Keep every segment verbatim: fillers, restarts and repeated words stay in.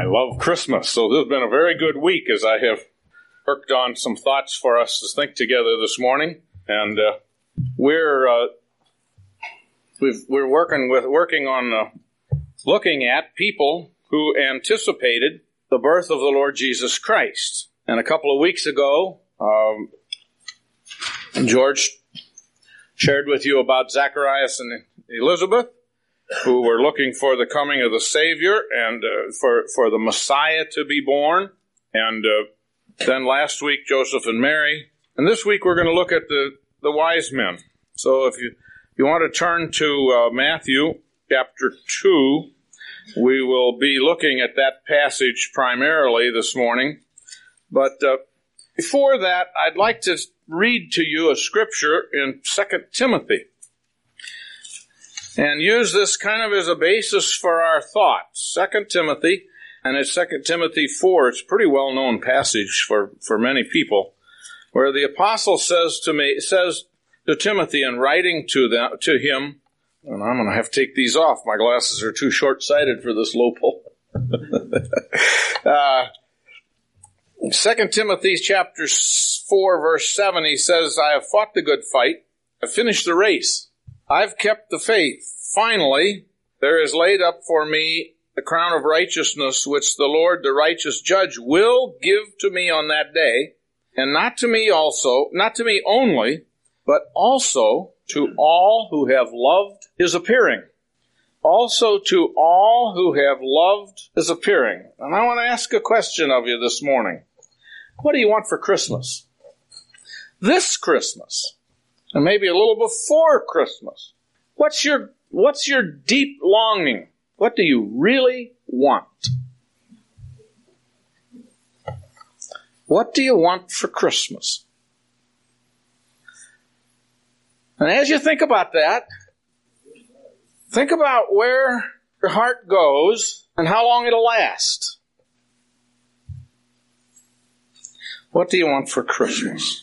I love Christmas. So this has been a very good week as I have worked on some thoughts for us to think together this morning. And uh, we're uh, we've, we're working with working on uh, looking at people who anticipated the birth of the Lord Jesus Christ. And a couple of weeks ago, um, George shared with you about Zacharias and Elizabeth, who were looking for the coming of the Savior and uh, for, for the Messiah to be born. And uh, then last week, Joseph and Mary. And this week, we're going to look at the, the wise men. So if you, you want to turn to uh, Matthew chapter two, we will be looking at that passage primarily this morning. But uh, before that, I'd like to read to you a scripture in Second Timothy. And use this kind of as a basis for our thoughts. Second Timothy, and it's Second Timothy four. It's a pretty well-known passage for, for many people, where the apostle says to me, says to Timothy in writing to them, to him, and I'm going to have to take these off. My glasses are too short-sighted for this low pole. uh, Second Timothy chapter four, verse seven, he says, I have fought the good fight. I've finished the race. I've kept the faith. Finally, there is laid up for me the crown of righteousness, which the Lord, the righteous judge, will give to me on that day, and not to me also, not to me only, but also to all who have loved his appearing. Also to all who have loved his appearing. And I want to ask a question of you this morning. What do you want for Christmas? This Christmas. And maybe a little before Christmas. What's your, what's your deep longing? What do you really want? What do you want for Christmas? And as you think about that, think about where your heart goes and how long it'll last. What do you want for Christmas?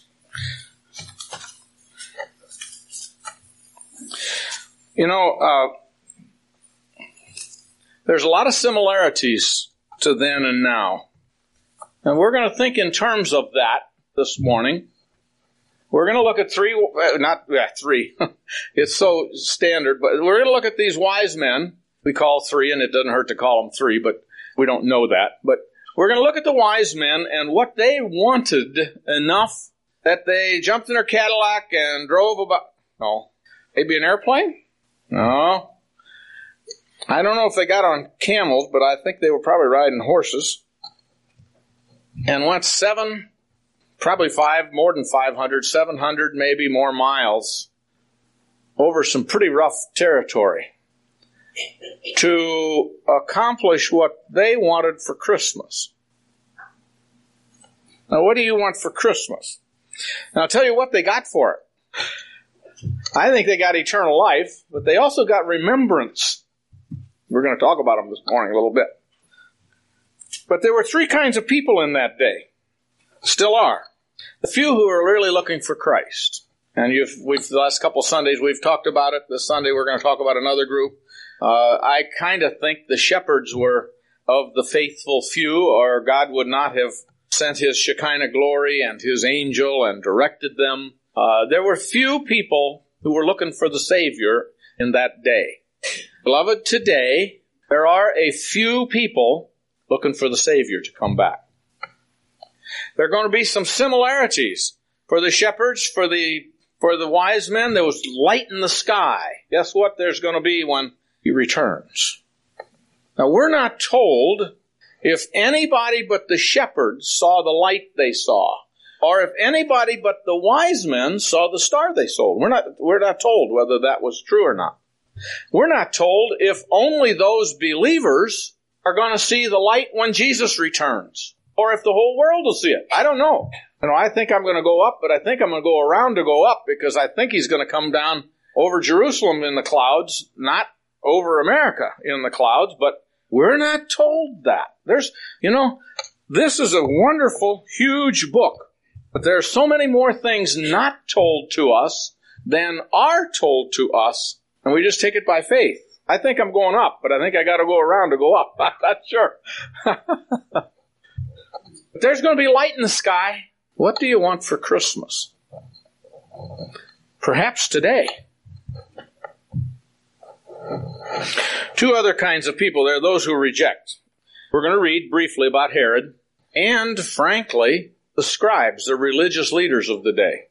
You know, uh, there's a lot of similarities to then and now. And we're going to think in terms of that this morning. We're going to look at three, not yeah, three. It's so standard, but we're going to look at these wise men. We call three, and it doesn't hurt to call them three, but we don't know that. But we're going to look at the wise men and what they wanted enough that they jumped in their Cadillac and drove about, no, maybe an airplane? No. I don't know if they got on camels, but I think they were probably riding horses. And went seven, probably five, more than five hundred, seven hundred maybe more miles over some pretty rough territory to accomplish what they wanted for Christmas. Now, what do you want for Christmas? And I'll tell you what they got for it. I think they got eternal life, but they also got remembrance. We're going to talk about them this morning a little bit. But there were three kinds of people in that day. Still are. The few who are really looking for Christ. And you've, we've, the last couple Sundays we've talked about it. This Sunday we're going to talk about another group. Uh, I kind of think the shepherds were of the faithful few, or God would not have sent his Shekinah glory and his angel and directed them. Uh, there were few people who were looking for the Savior in that day. Beloved, today, there are a few people looking for the Savior to come back. There are going to be some similarities. For the shepherds, for the, for the wise men, there was light in the sky. Guess what there's going to be when he returns? Now, we're not told if anybody but the shepherds saw the light they saw, or if anybody but the wise men saw the star they saw. We're not, we're not told whether that was true or not. We're not told if only those believers are going to see the light when Jesus returns, or if the whole world will see it. I don't know. You know, I think I'm going to go up, but I think I'm going to go around to go up, because I think he's going to come down over Jerusalem in the clouds, not over America in the clouds, but we're not told that. There's, you know, this is a wonderful, huge book. But there are so many more things not told to us than are told to us, and we just take it by faith. I think I'm going up, but I think I got to go around to go up. I'm not sure. But there's going to be light in the sky. What do you want for Christmas? Perhaps today. Two other kinds of people. There are those who reject. We're going to read briefly about Herod and, frankly, the scribes, the religious leaders of the day.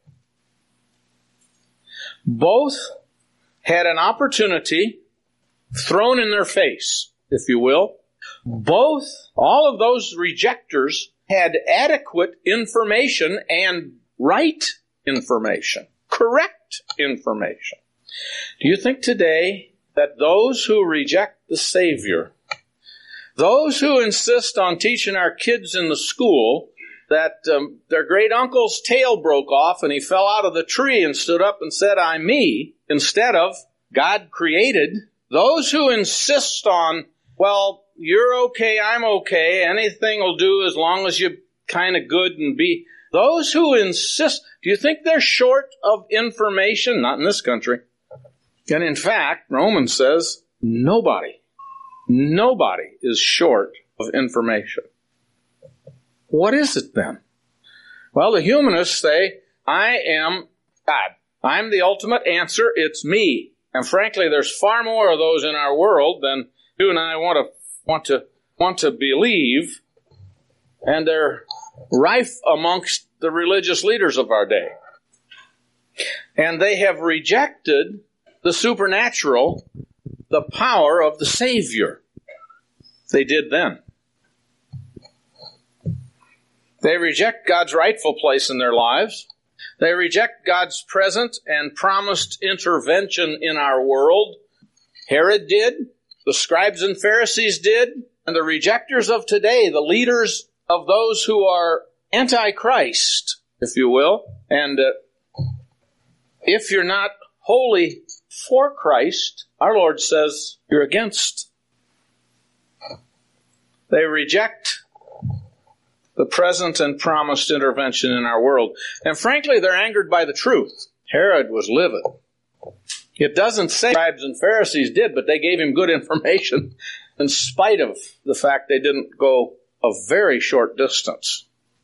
Both had an opportunity thrown in their face, if you will. Both, all of those rejectors had adequate information and right information, correct information. Do you think today that those who reject the Savior, those who insist on teaching our kids in the school that um, their great uncle's tail broke off and he fell out of the tree and stood up and said, "I'm me," instead of God created, those who insist on, well, you're okay, I'm okay, anything will do as long as you're kind of good and be, those who insist, do you think they're short of information? Not in this country. And in fact, Romans says, nobody, nobody is short of information. What is it then? Well, the humanists say, I am God. I'm the ultimate answer. It's me. And frankly, there's far more of those in our world than you and I want to want to want to believe, and they're rife amongst the religious leaders of our day. And they have rejected the supernatural, the power of the Savior. They did then. They reject God's rightful place in their lives. They reject God's present and promised intervention in our world. Herod did, the scribes and Pharisees did, and the rejectors of today, the leaders of those who are anti-Christ, if you will. And uh, if you're not wholly for Christ, our Lord says you're against. They reject the present and promised intervention in our world. And frankly, they're angered by the truth. Herod was livid. It doesn't say scribes and Pharisees did, but they gave him good information in spite of the fact they didn't go a very short distance.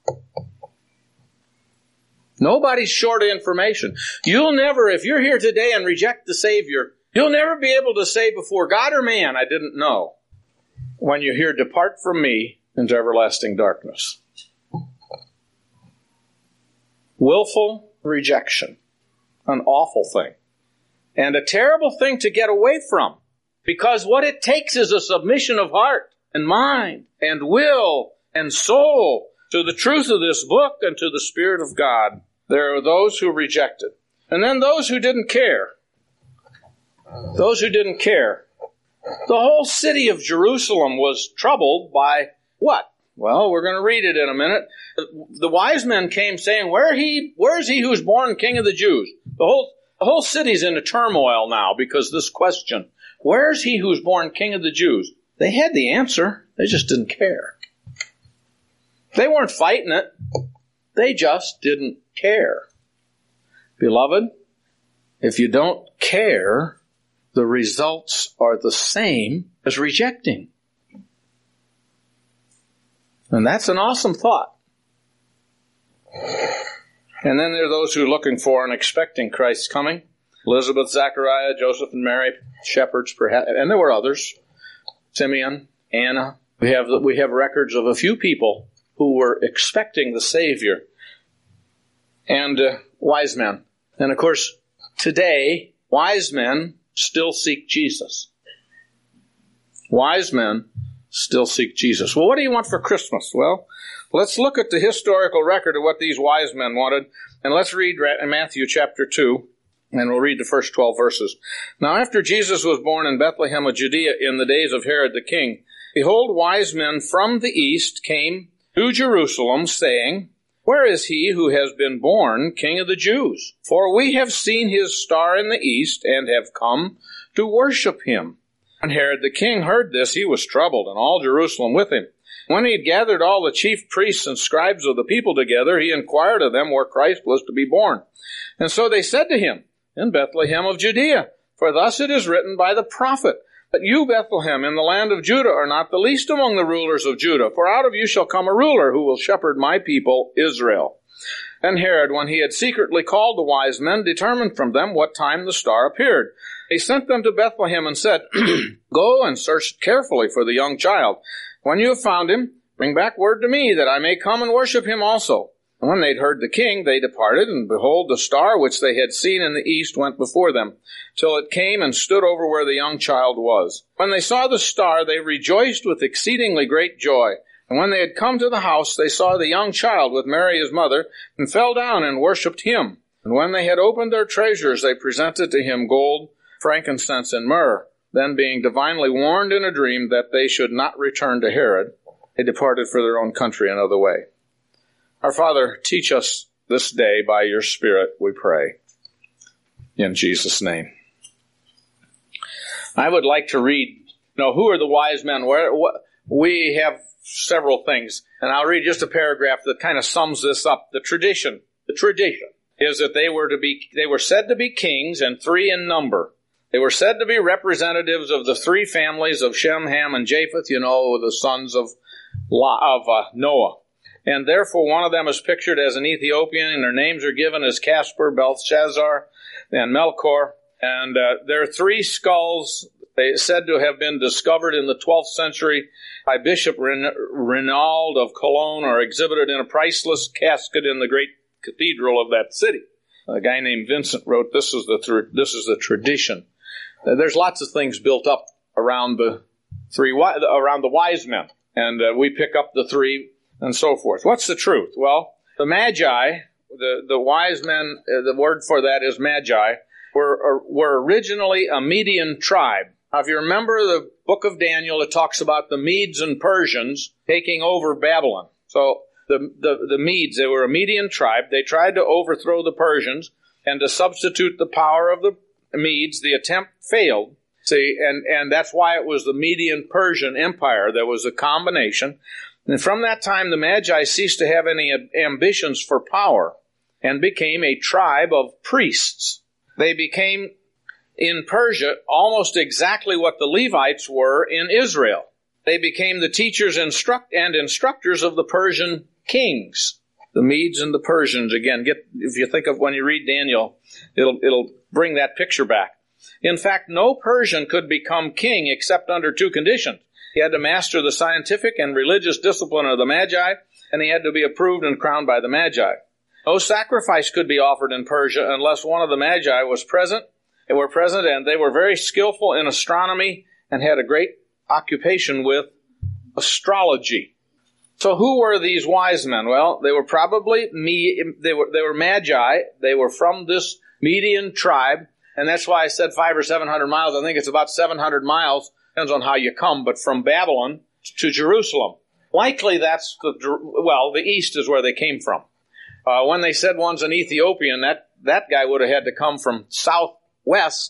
Nobody's short of information. You'll never, if you're here today and reject the Savior, you'll never be able to say before God or man, I didn't know. When you hear, depart from me into everlasting darkness. Willful rejection. An awful thing. And a terrible thing to get away from. Because what it takes is a submission of heart and mind and will and soul to the truth of this book and to the Spirit of God. There are those who rejected. And then those who didn't care. Those who didn't care. The whole city of Jerusalem was troubled by what? Well, we're going to read it in a minute. The wise men came saying, Where he, where's he who's born King of the Jews? The whole, the whole city's in a turmoil now because this question. Where's he who's born King of the Jews? They had the answer. They just didn't care. They weren't fighting it. They just didn't care. Beloved, if you don't care, the results are the same as rejecting. And that's an awesome thought. And then there are those who are looking for and expecting Christ's coming. Elizabeth, Zachariah, Joseph and Mary, shepherds, perhaps, and there were others. Simeon, Anna. We have, we have records of a few people who were expecting the Savior. And uh, wise men. And of course, today, wise men still seek Jesus. Wise men still seek Jesus. Well, what do you want for Christmas? Well, let's look at the historical record of what these wise men wanted. And let's read Matthew chapter two. And we'll read the first twelve verses. Now after Jesus was born in Bethlehem of Judea in the days of Herod the king, behold, wise men from the east came to Jerusalem, saying, Where is he who has been born King of the Jews? For we have seen his star in the east, and have come to worship him. When Herod the king heard this, he was troubled, and all Jerusalem with him. When he had gathered all the chief priests and scribes of the people together, he inquired of them where Christ was to be born. And so they said to him, In Bethlehem of Judea, for thus it is written by the prophet, But you, Bethlehem, in the land of Judah, are not the least among the rulers of Judah, for out of you shall come a ruler who will shepherd my people Israel. And Herod, when he had secretly called the wise men, determined from them what time the star appeared. He sent them to Bethlehem and said, Go and search carefully for the young child. When you have found him, bring back word to me, that I may come and worship him also. And when they'd heard the king, they departed, and behold, the star which they had seen in the east went before them, till it came and stood over where the young child was. When they saw the star, they rejoiced with exceedingly great joy. And when they had come to the house, they saw the young child with Mary his mother, and fell down and worshipped him. And when they had opened their treasures, they presented to him gold, frankincense, and myrrh. Then, being divinely warned in a dream that they should not return to Herod, they departed for their own country another way. Our Father, teach us this day by your Spirit, we pray. In Jesus' name. I would like to read, you know, who are the wise men? Where, what, we have several things, and I'll read just a paragraph that kind of sums this up. The tradition, the tradition is that they were to be, they were said to be kings and three in number. They were said to be representatives of the three families of Shem, Ham, and Japheth, you know, the sons of, of uh, Noah. And therefore one of them is pictured as an Ethiopian, and their names are given as Casper, Belshazzar, and Melchior. And uh, there are three skulls, they said to have been discovered in the twelfth century by Bishop Ren- Renaud of Cologne, are exhibited in a priceless casket in the great cathedral of that city. A guy named Vincent wrote, this is the th- this is the tradition. Uh, there's lots of things built up around the three wi- around the wise men, and uh, we pick up the three and so forth. What's the truth? Well, the Magi, the, the wise men, uh, the word for that is Magi, were, uh, were originally a Median tribe. Now, if you remember the book of Daniel, it talks about the Medes and Persians taking over Babylon. So the, the, the Medes, they were a Median tribe. They tried to overthrow the Persians and to substitute the power of the Medes. The attempt failed. See, and, and that's why it was the Median-Persian Empire. There was a combination. And from that time, the Magi ceased to have any ambitions for power and became a tribe of priests. They became, in Persia, almost exactly what the Levites were in Israel. They became the teachers instruct and instructors of the Persian kings. The Medes and the Persians, again, get if you think of when you read Daniel, it'll it'll bring that picture back. In fact, no Persian could become king except under two conditions. He had to master the scientific and religious discipline of the Magi, and he had to be approved and crowned by the Magi. No sacrifice could be offered in Persia unless one of the Magi was present. They were present, and they were very skillful in astronomy and had a great occupation with astrology. So who were these wise men? Well, they were probably me. They were they were Magi. They were from this Median tribe, and that's why I said five or seven hundred miles. I think it's about seven hundred miles. Depends on how you come, but from Babylon to Jerusalem. Likely that's the, well, the east is where they came from. Uh, when they said one's an Ethiopian, that, that guy would have had to come from southwest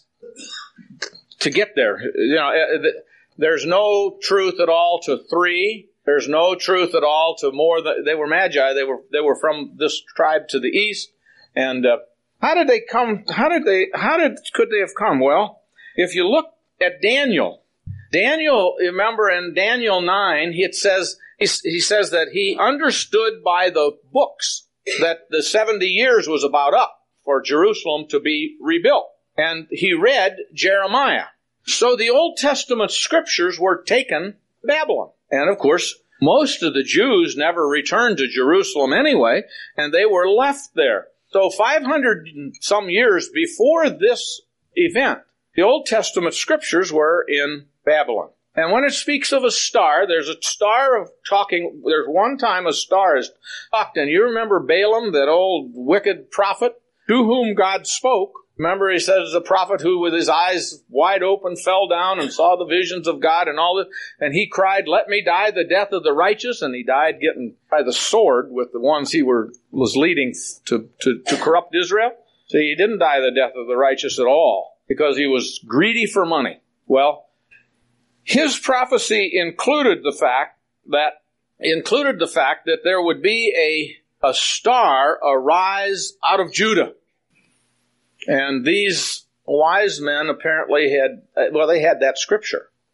to get there. You know, there's no truth at all to three. There's no truth at all to more than, they were Magi. They were, they were from this tribe to the east. And, uh, how did they come, how did they, how did, could they have come? Well, if you look at Daniel, Daniel, remember in Daniel nine, it says, he, he says that he understood by the books that the seventy years was about up for Jerusalem to be rebuilt. And he read Jeremiah. So the Old Testament scriptures were taken to Babylon. And of course, most of the Jews never returned to Jerusalem anyway, and they were left there. So five hundred some years before this event, the Old Testament scriptures were in Babylon. And when it speaks of a star, there's a star of talking, there's one time a star is talked, and you remember Balaam, that old wicked prophet, to whom God spoke. Remember, he says the prophet who with his eyes wide open fell down and saw the visions of God and all this, and he cried, let me die the death of the righteous, and he died getting by the sword with the ones he were, was leading to, to, to corrupt Israel. So he didn't die the death of the righteous at all, because he was greedy for money. Well, his prophecy included the fact that included the fact that there would be a, a star arise out of Judah. And these wise men apparently had, well, they had that scripture.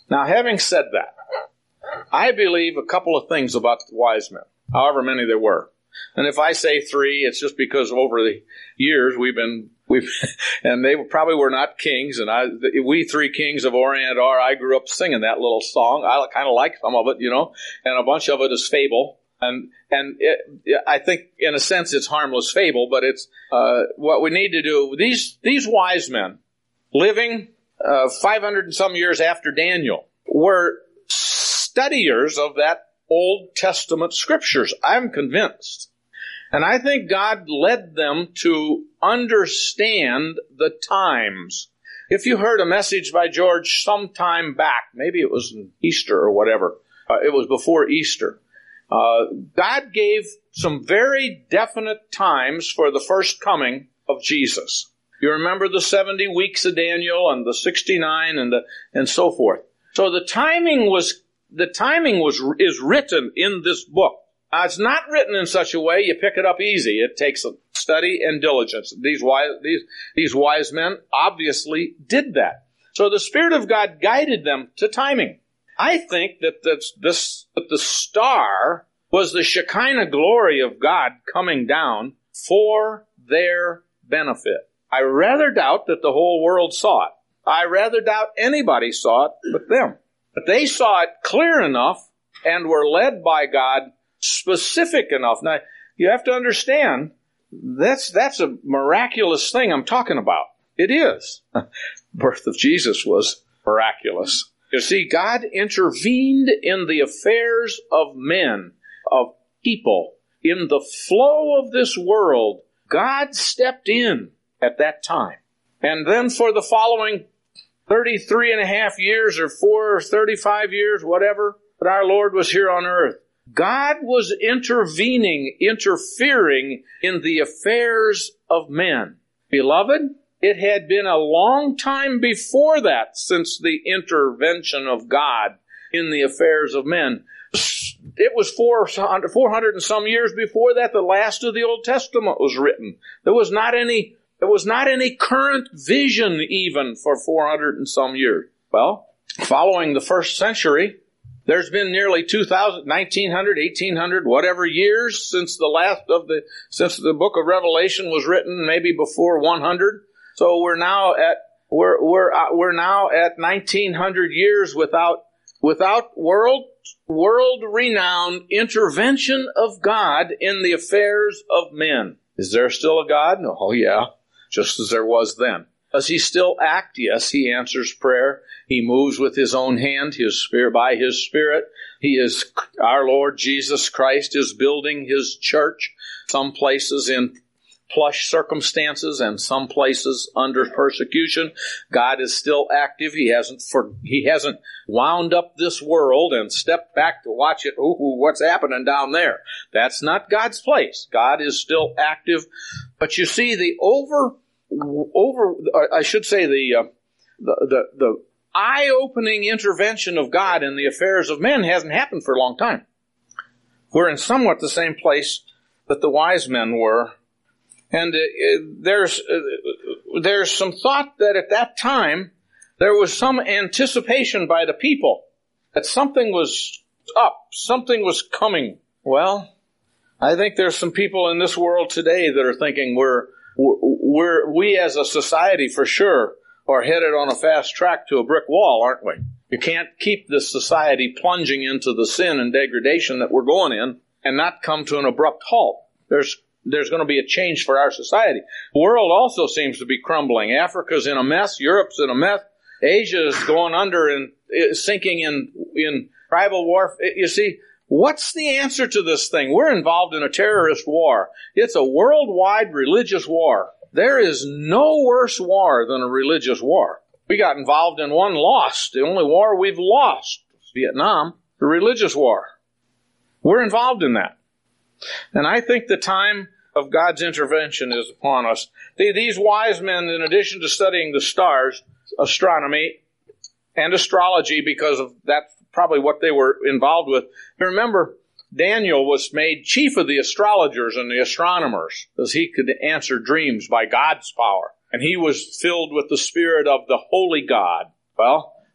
Now, having said that, I believe a couple of things about the wise men, however many there were. And if I say three, it's just because over the years we've been, we've, and they probably were not kings, and I, we three kings of Orient are, I grew up singing that little song. I kind of like some of it, you know, and a bunch of it is fable. And, and it, I think in a sense it's harmless fable, but it's, uh, what we need to do. These, these wise men living, uh, five hundred and some years after Daniel were studiers of that Old Testament scriptures. I'm convinced. And I think God led them to understand the times. If you heard a message by George some time back, maybe it was in Easter or whatever, uh, it was before Easter, uh, God gave some very definite times for the first coming of Jesus. You remember the seventy weeks of Daniel and the sixty-nine and the, and so forth. So the timing was The timing was is written in this book. Now, it's not written in such a way you pick it up easy. It takes a study and diligence. These wise, these, these wise men obviously did that. So the Spirit of God guided them to timing. I think that this, this, that the star was the Shekinah glory of God coming down for their benefit. I rather doubt that the whole world saw it. I rather doubt anybody saw it but them. But they saw it clear enough and were led by God specific enough. Now, you have to understand, that's, that's a miraculous thing I'm talking about. It is. The birth of Jesus was miraculous. You see, God intervened in the affairs of men, of people, in the flow of this world. God stepped in at that time. And then for the following thirty-three and a half years or four or thirty-five years, whatever, that our Lord was here on earth, God was intervening, interfering in the affairs of men. Beloved, it had been a long time before that since the intervention of God in the affairs of men. It was four hundred and some years before that the last of the Old Testament was written. There was not any There was not any current vision even for four hundred and some years. Well, following the first century, there's been nearly two thousand, nineteen hundred, eighteen hundred, whatever years since the last of the, since the book of Revelation was written, maybe before one hundred. So we're now at, we're, we're, uh, we're now at nineteen hundred years without, without world, world-renowned intervention of God in the affairs of men. Is there still a God? No, oh yeah. Just as there was then. Does he still act? Yes, he answers prayer. He moves with his own hand, his spirit, by his Spirit. He is, our Lord Jesus Christ is building his church, some places in plush circumstances and some places under persecution. God is still active. He hasn't for, he hasn't wound up this world and stepped back to watch it. Ooh, what's happening down there? That's not God's place. God is still active. But you see, the over, over, I should say the, uh, the, the, the eye-opening intervention of God in the affairs of men hasn't happened for a long time. We're in somewhat the same place that the wise men were. And uh, there's uh, there's some thought that at that time there was some anticipation by the people that something was up, something was coming. Well, I think there's some people in this world today that are thinking we're we're we as a society for sure are headed on a fast track to a brick wall, aren't we? You can't keep this society plunging into the sin and degradation that we're going in and not come to an abrupt halt. There's There's going to be a change for our society. The world also seems to be crumbling. Africa's in a mess. Europe's in a mess. Asia is going under and sinking in, in tribal war. You see, what's the answer to this thing? We're involved in a terrorist war. It's a worldwide religious war. There is no worse war than a religious war. We got involved in one, lost. The only war we've lost is Vietnam, the religious war. We're involved in that. And I think the time of God's intervention is upon us. These wise men, in addition to studying the stars, astronomy, and astrology, because of that's probably what they were involved with. Remember, Daniel was made chief of the astrologers and the astronomers, because he could answer dreams by God's power. And he was filled with the Spirit of the Holy God. Well,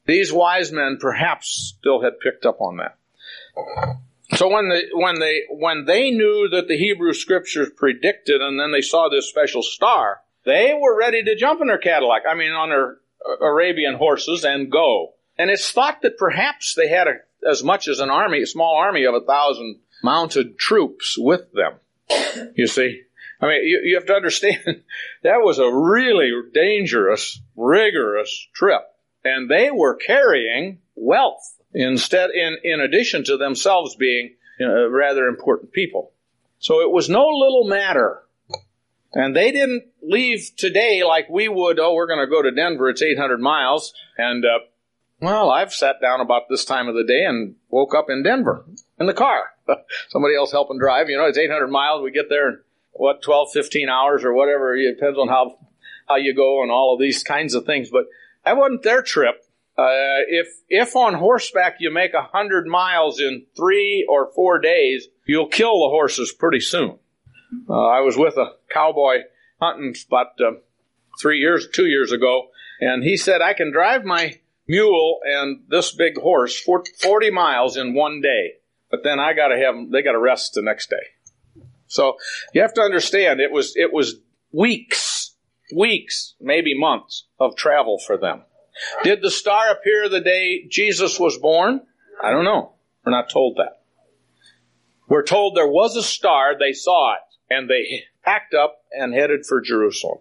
These wise men perhaps still had picked up on that. So when they, when they, when they knew that the Hebrew Scriptures predicted, and then they saw this special star, they were ready to jump in their Cadillac, I mean on their Arabian horses, and go. And it's thought that perhaps they had a, as much as an army, a small army of a thousand mounted troops with them. You see? I mean, you, you have to understand, that was a really dangerous, rigorous trip. And they were carrying wealth instead, in, in addition to themselves being, you know, rather important people. So it was no little matter. And they didn't leave today like we would. Oh, we're going to go to Denver. It's eight hundred miles. And, uh, well, I've sat down about this time of the day and woke up in Denver in the car. Somebody else helping drive. You know, it's eight hundred miles. We get there in, what, twelve, fifteen hours or whatever. It depends on how, how you go and all of these kinds of things. But that wasn't their trip. Uh, if, if on horseback you make a hundred miles in three or four days, you'll kill the horses pretty soon. Uh, I was with a cowboy hunting about uh, three years, two years ago, and he said, I can drive my mule and this big horse for forty miles in one day, but then I gotta have them, they gotta rest the next day. So you have to understand, it was, it was weeks, weeks, maybe months of travel for them. Did the star appear the day Jesus was born? I don't know. We're not told that. We're told there was a star, they saw it, and they packed up and headed for Jerusalem.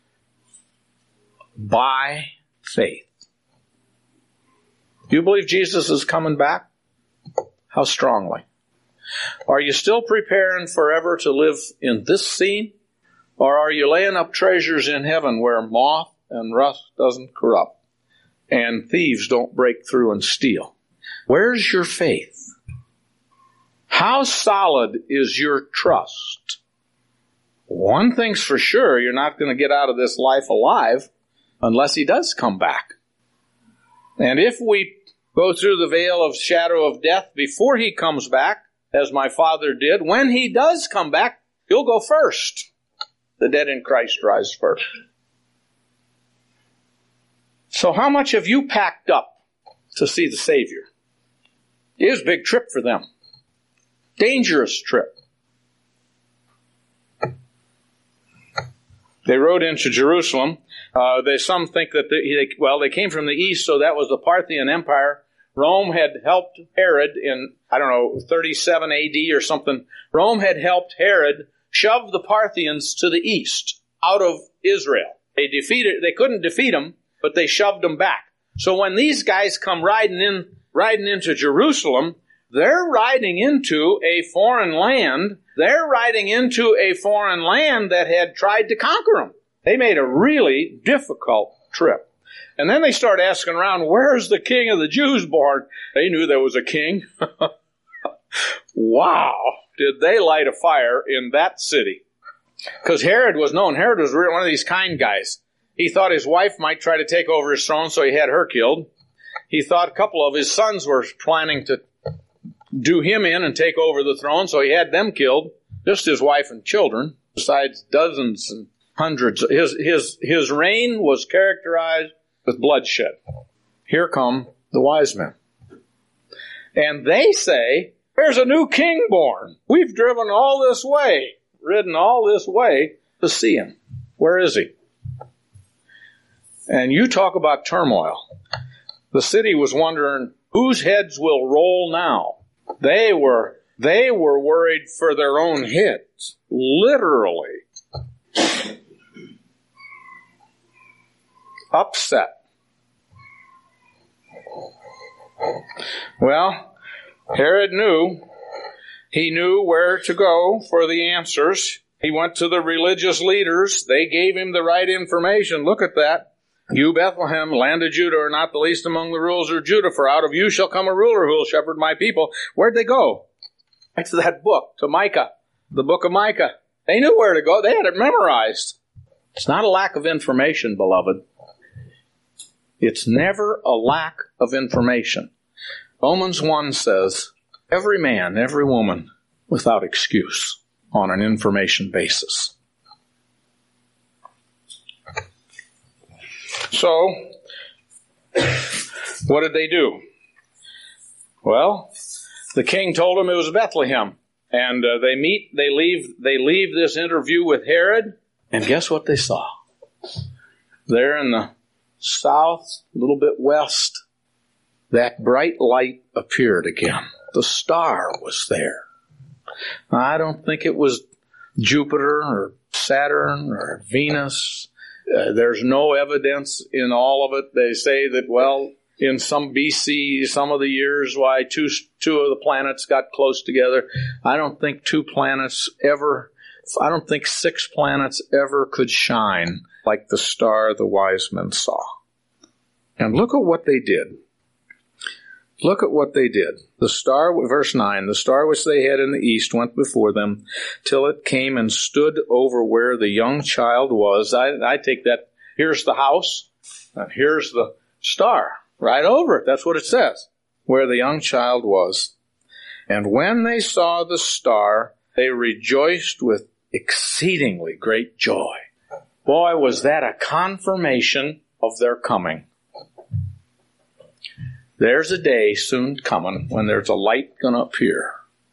By faith. Do you believe Jesus is coming back? How strongly? Are you still preparing forever to live in this scene? Or are you laying up treasures in heaven where moth and rust doesn't corrupt and thieves don't break through and steal? Where's your faith? How solid is your trust? One thing's for sure, you're not going to get out of this life alive unless he does come back. And if we go through the veil of shadow of death before he comes back, as my father did, when he does come back, he'll go first. The dead in Christ rise first. So how much have you packed up to see the Savior? It was a big trip for them. Dangerous trip. They rode into Jerusalem. Uh, they, some think that, they, they, well, they came from the east, so that was the Parthian Empire. Rome had helped Herod in, I don't know, thirty-seven A D or something. Rome had helped Herod shove the Parthians to the east, out of Israel. They defeated, they couldn't defeat them, but they shoved them back. So when these guys come riding in, riding into Jerusalem, they're riding into a foreign land. They're riding into a foreign land that had tried to conquer them. They made a really difficult trip. And then they start asking around, where's the king of the Jews born? They knew there was a king. Wow. Did they light a fire in that city? Because Herod was known. Herod was one of these kind guys. He thought his wife might try to take over his throne, so he had her killed. He thought a couple of his sons were planning to do him in and take over the throne, so he had them killed. Just his wife and children, besides dozens and hundreds. His, his, his reign was characterized with bloodshed. Here come the wise men. And they say, there's a new king born. We've driven all this way, ridden all this way to see him. Where is he? And you talk about turmoil. The city was wondering, whose heads will roll now? They were, they were worried for their own heads. Literally. Upset. Well, Herod knew. He knew where to go for the answers. He went to the religious leaders. They gave him the right information. Look at that. You, Bethlehem, land of Judah, are not the least among the rulers of Judah, for out of you shall come a ruler who will shepherd my people. Where'd they go? Back to that book, to Micah, the book of Micah. They knew where to go. They had it memorized. It's not a lack of information, beloved. It's never a lack of information. Romans one says, every man, every woman, without excuse, on an information basis. So, What did they do? Well, the king told them it was Bethlehem. And uh, they meet, they leave, they leave this interview with Herod, and guess what they saw? There in the south, a little bit west, that bright light appeared again. The star was there. I don't think it was Jupiter or Saturn or Venus. Uh, there's no evidence in all of it. They say that, well, in some B C, some of the years, why two two of the planets got close together. I don't think two planets ever, I don't think six planets ever could shine like the star the wise men saw. And look at what they did. Look at what they did. The star, verse nine, the star which they had in the east went before them till it came and stood over where the young child was. I, I take that, here's the house, and here's the star. Right over it. That's what it says. Where the young child was. And when they saw the star, they rejoiced with exceedingly great joy. Boy, was that a confirmation of their coming. There's a day soon coming when there's a light going to appear.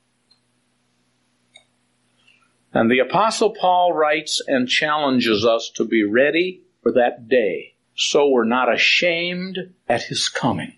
And the Apostle Paul writes and challenges us to be ready for that day, so we're not ashamed at his coming.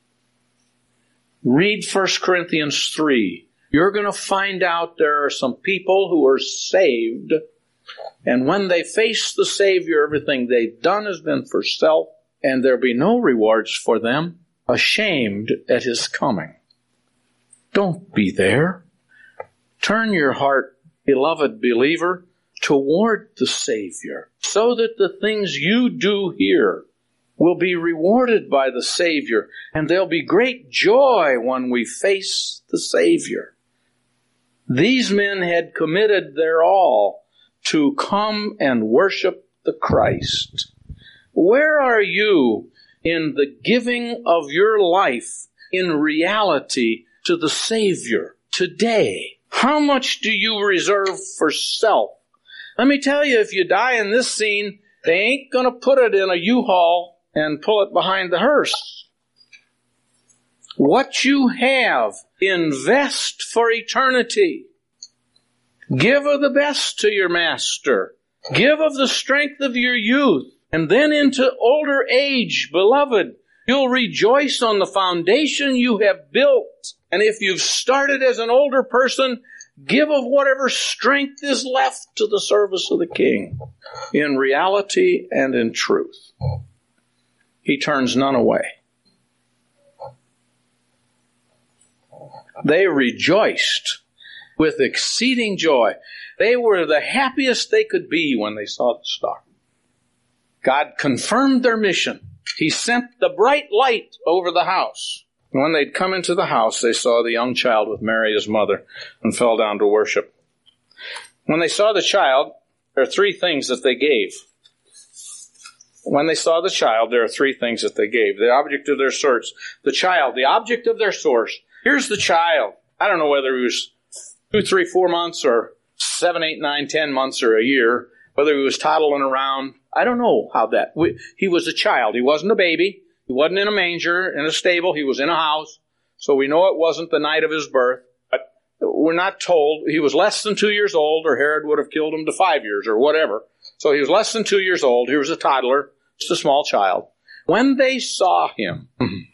Read First Corinthians three. You're going to find out there are some people who are saved, and when they face the Savior, everything they've done has been for self, and there'll be no rewards for them, ashamed at his coming. Don't be there. Turn your heart, beloved believer, toward the Savior, so that the things you do here will be rewarded by the Savior, and there'll be great joy when we face the Savior. These men had committed their all to come and worship the Christ. Where are you in the giving of your life in reality to the Savior today? How much do you reserve for self? Let me tell you, if you die in this scene, they ain't going to put it in a U-Haul and pull it behind the hearse. What you have, invest for eternity. Give of the best to your master. Give of the strength of your youth. And then into older age, beloved, you'll rejoice on the foundation you have built. And if you've started as an older person, give of whatever strength is left to the service of the King, in reality and in truth. He turns none away. They rejoiced with exceeding joy. They were the happiest they could be when they saw the star. God confirmed their mission. He sent the bright light over the house. And when they'd come into the house, they saw the young child with Mary, his mother, and fell down to worship. When they saw the child, there are three things that they gave. When they saw the child, there are three things that they gave. The object of their search. The child, the object of their source. Here's the child. I don't know whether he was two, three, four months or seven, eight, nine, ten months or a year, whether he was toddling around. I don't know how that. We, he was a child. He wasn't a baby. He wasn't in a manger, in a stable. He was in a house. So we know it wasn't the night of his birth. But we're not told. He was less than two years old, or Herod would have killed him to five years or whatever. So he was less than two years old. He was a toddler, just a small child. When they saw him,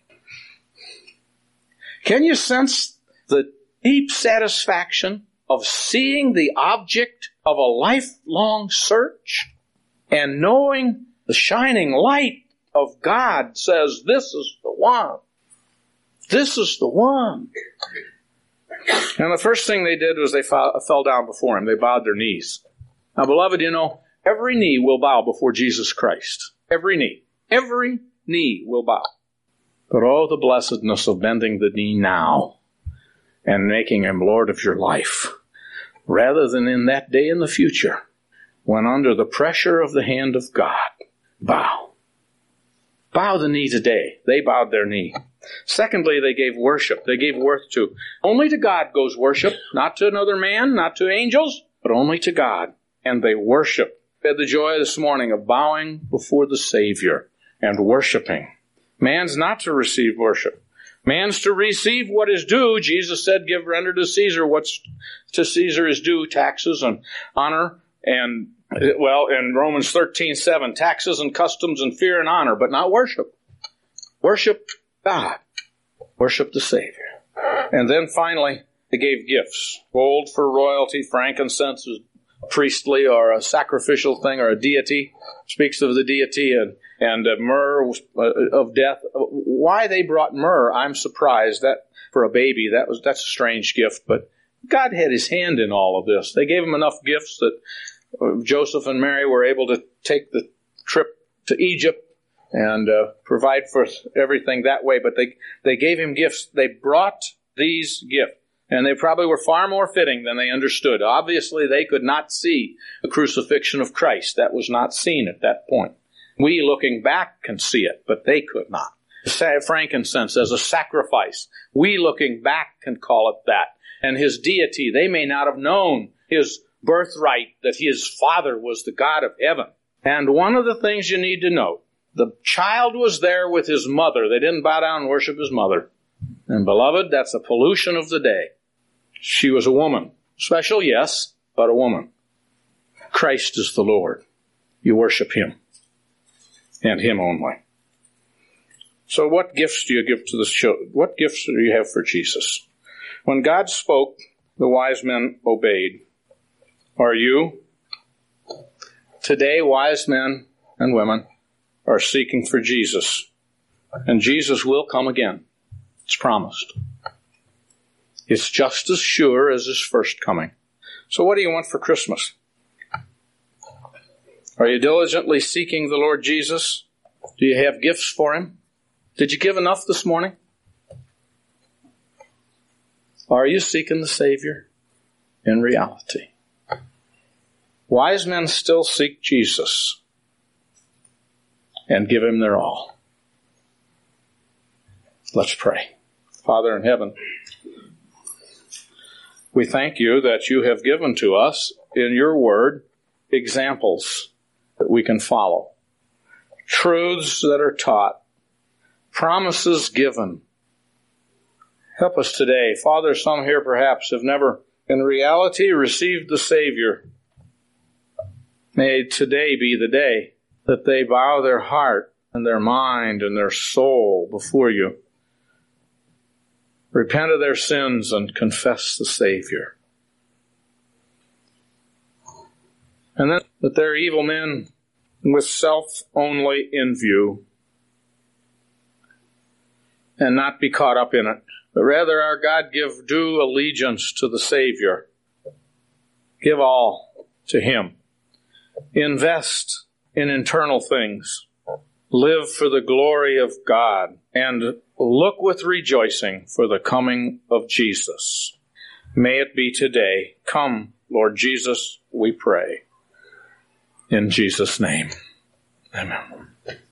can you sense the deep satisfaction of seeing the object of a lifelong search and knowing the shining light of God says, this is the one. This is the one. And the first thing they did was they fell down before him. They bowed their knees. Now, beloved, you know, every knee will bow before Jesus Christ. Every knee. Every knee will bow. But oh, the blessedness of bending the knee now and making him Lord of your life, rather than in that day in the future, when under the pressure of the hand of God, bow. Bow the knee today. They bowed their knee. Secondly, they gave worship. They gave worth to. Only to God goes worship, not to another man, not to angels, but only to God. And they worship. We had the joy this morning of bowing before the Savior and worshiping. Man's not to receive worship. Man's to receive what is due. Jesus said, give render to Caesar what's to Caesar is due, taxes and honor. And, well, in Romans thirteen seven, taxes and customs and fear and honor, but not worship. Worship God. Worship the Savior. And then finally, they gave gifts. Gold for royalty, frankincense is priestly or a sacrificial thing or a deity. Speaks of the deity, and, and uh, myrrh uh, of death. Why they brought myrrh, I'm surprised. That for a baby, that was that's a strange gift, but God had his hand in all of this. They gave him enough gifts that uh, Joseph and Mary were able to take the trip to Egypt and uh, provide for everything that way. But they, they gave him gifts. They brought these gifts. And they probably were far more fitting than they understood. Obviously, they could not see the crucifixion of Christ. That was not seen at that point. We, looking back, can see it, but they could not. Frankincense as a sacrifice. We, looking back, can call it that. And his deity, they may not have known his birthright, that his father was the God of heaven. And one of the things you need to note, the child was there with his mother. They didn't bow down and worship his mother. And beloved, that's a pollution of the day. She was a woman. Special, yes, but a woman. Christ is the Lord. You worship him. And him only. So what gifts do you give to the children? What gifts do you have for Jesus? When God spoke, the wise men obeyed. Are you? Today, wise men and women are seeking for Jesus. And Jesus will come again. It's promised. It's just as sure as his first coming. So what do you want for Christmas? Are you diligently seeking the Lord Jesus? Do you have gifts for him? Did you give enough this morning? Are you seeking the Savior in reality? Wise men still seek Jesus and give him their all. Let's pray. Father in heaven, we thank you that you have given to us in your word examples that we can follow, truths that are taught, promises given. Help us today. Father, some here perhaps have never in reality received the Savior. May today be the day that they bow their heart and their mind and their soul before you. Repent of their sins and confess the Savior. And then that they're evil men with self only in view, and not be caught up in it, but rather our God give due allegiance to the Savior. Give all to him. Invest in internal things. Live for the glory of God, and look with rejoicing for the coming of Jesus. May it be today. Come, Lord Jesus, we pray. In Jesus' name, amen.